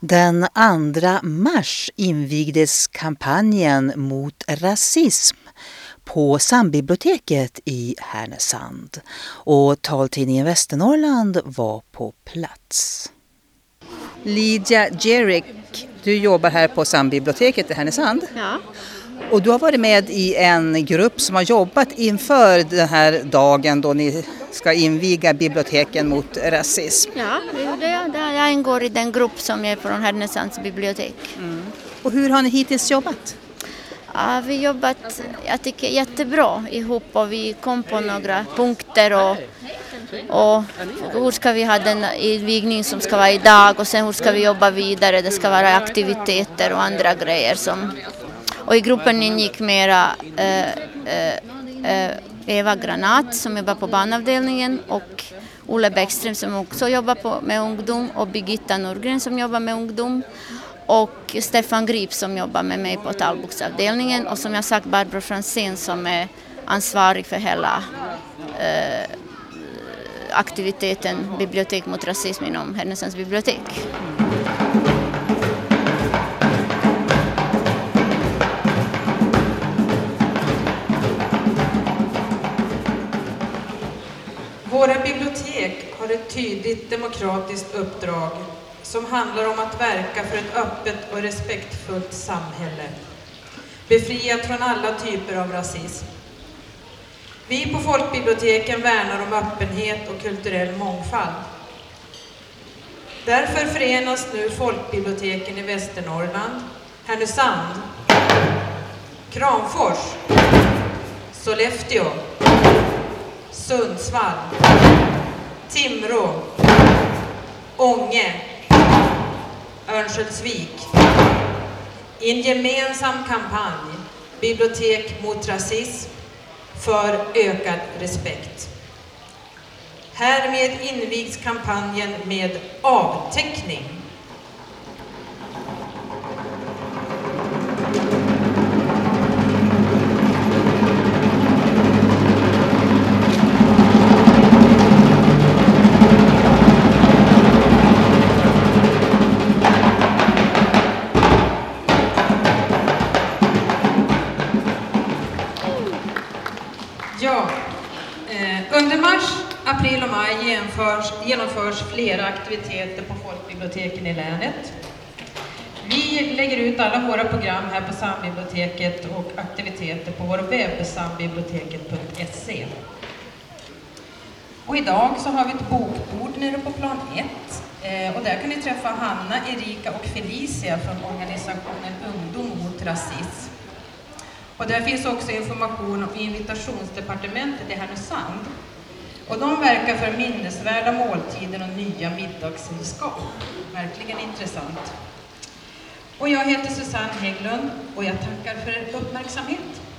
Den 2 mars invigdes kampanjen mot rasism på Sambiblioteket i Härnösand och taltidningen Västernorrland var på plats. Lydia Jerrick, du jobbar här på Sambiblioteket i Härnösand. Ja. Och du har varit med i en grupp som har jobbat inför den här dagen då ni ska inviga biblioteken mot rasism. Ja, jag ingår i den grupp som är från Härnösands bibliotek. Och hur har ni hittills jobbat? Ja, vi har jobbat, jag tycker, jättebra ihop och vi kom på några punkter och hur ska vi ha den invigning som ska vara idag och sen hur ska vi jobba vidare, det ska vara aktiviteter och andra grejer och i gruppen ingick mera Eva Granat som jobbar på barnavdelningen och Olle Bäckström som också jobbar med ungdom och Birgitta Norgren som jobbar med ungdom och Stefan Grip som jobbar med mig på talboksavdelningen och som jag sagt Barbro Fransén som är ansvarig för hela aktiviteten Bibliotek mot rasism inom Härnösands bibliotek. Våra bibliotek har ett tydligt demokratiskt uppdrag som handlar om att verka för ett öppet och respektfullt samhälle, befriat från alla typer av rasism. Vi på folkbiblioteken värnar om öppenhet och kulturell mångfald. Därför förenas nu folkbiblioteken i Västernorrland, Härnösand, Kramfors, Sollefteå, Sundsvall, Timrå, Ånge, Örnsköldsvik i en gemensam kampanj Bibliotek mot rasism för ökad respekt. Härmed invigs kampanjen med avteckning. Under mars, april och maj genomförs flera aktiviteter på folkbiblioteken i länet. Vi lägger ut alla våra program här på Sambiblioteket och aktiviteter på vår webb sambiblioteket.se. Och idag så har vi ett bokbord nere på plan 1 och där kan ni träffa Hanna, Erika och Felicia från organisationen Ungdom mot rasism. Och där finns också information om invitationsdepartementet i Härnösand. Och de verkar för minnesvärda måltider och nya middagssällskap. Verkligen intressant. Och jag heter Susanne Hägglund och jag tackar för er uppmärksamhet.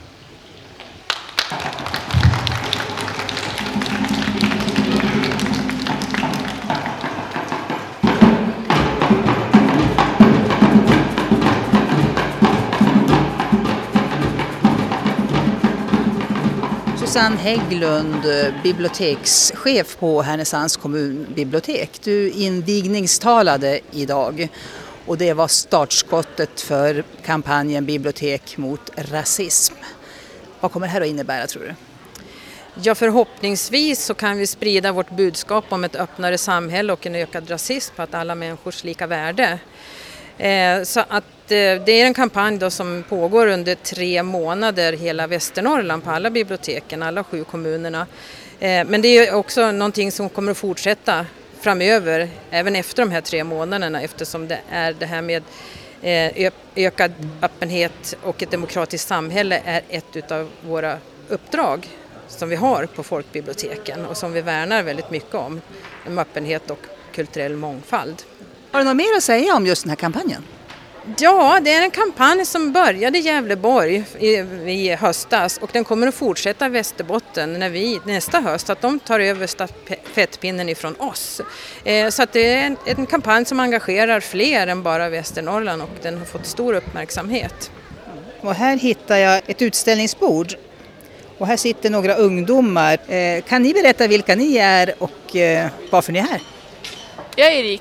Susanne Hägglund, bibliotekschef på Härnösands kommunbibliotek. Du invigningstalade idag och det var startskottet för kampanjen Bibliotek mot rasism. Vad kommer det här att innebära, tror du? Ja, förhoppningsvis så kan vi sprida vårt budskap om ett öppnare samhälle och en ökad rasism på att alla människors lika värde. Så att det är en kampanj då som pågår under 3 månader hela Västernorrland på alla biblioteken, alla 7 kommunerna. Men det är också någonting som kommer att fortsätta framöver, även efter de här 3 månaderna eftersom det är det här med ökad öppenhet och ett demokratiskt samhälle är ett av våra uppdrag som vi har på folkbiblioteken och som vi värnar väldigt mycket om öppenhet och kulturell mångfald. Har du något mer att säga om just den här kampanjen? Ja, det är en kampanj som började i Gävleborg i höstas och den kommer att fortsätta i Västerbotten när vi nästa höst att de tar över stafettpinnen ifrån oss. Så att det är en kampanj som engagerar fler än bara Västernorrland och den har fått stor uppmärksamhet. Och här hittar jag ett utställningsbord och här sitter några ungdomar. Kan ni berätta vilka ni är och varför ni är här? Jag är Erika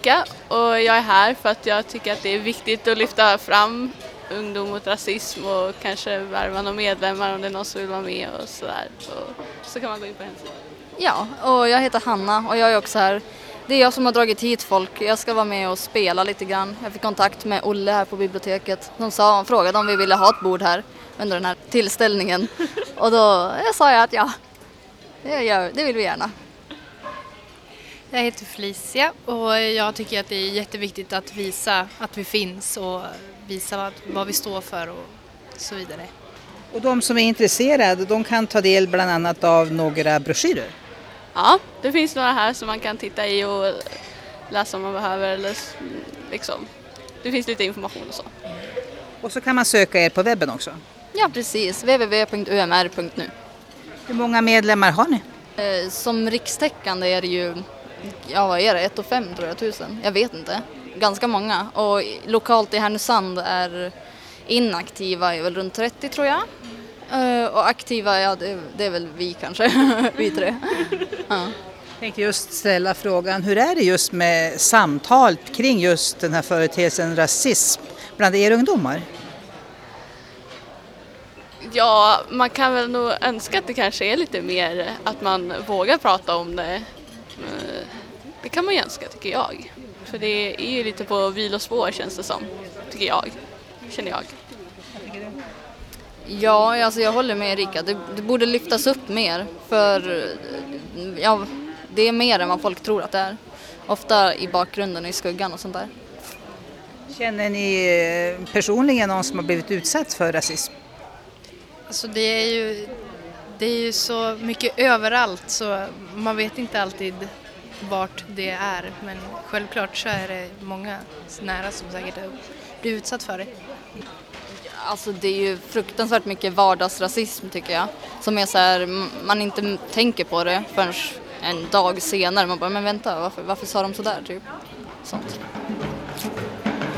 och jag är här för att jag tycker att det är viktigt att lyfta fram ungdom mot rasism och kanske värva några medlemmar om det är någon som vill vara med och sådär. Så kan man gå in på hemsidan. Ja, och jag heter Hanna och jag är också här. Det är jag som har dragit hit folk. Jag ska vara med och spela lite grann. Jag fick kontakt med Olle här på biblioteket. De frågade om vi ville ha ett bord här under den här tillställningen. Och då sa jag att ja, det vill vi gärna. Jag heter Felicia och jag tycker att det är jätteviktigt att visa att vi finns och visa vad vi står för och så vidare. Och de som är intresserade, de kan ta del bland annat av några broschyrer. Ja, det finns några här som man kan titta i och läsa om man behöver. Eller liksom. Det finns lite information och så. Och så kan man söka er på webben också. Ja, precis. www.umr.nu. Hur många medlemmar har ni? Som rikstäckande är det ju, ja vad är det, 1 500 tror jag, 1000. Jag vet inte. Ganska många. Och lokalt i Härnösand är inaktiva är väl runt 30 tror jag. Och aktiva, ja det är väl vi kanske, vi tre. Ja. Jag tänkte just ställa frågan, hur är det just med samtal kring just den här företeelsen rasism bland er ungdomar? Ja, man kan väl nog önska att det kanske är lite mer att man vågar prata om det. Det kan man ju önska tycker jag. För det är ju lite på vilospår känns det som, tycker jag. Känner jag. Ja, alltså jag håller med Erika. Det borde lyftas upp mer för ja, det är mer än vad folk tror att det är. Ofta i bakgrunden, i skuggan och sånt där. Känner ni personligen någon som har blivit utsatt för rasism? Alltså det är ju så mycket överallt så man vet inte alltid vart det är. Men självklart så är det många nära som säkert blir utsatt för det. Alltså det är ju fruktansvärt mycket vardagsrasism tycker jag. Som är så här, man inte tänker på det förrän en dag senare. Man bara, men vänta, varför sa de så där typ? Sånt.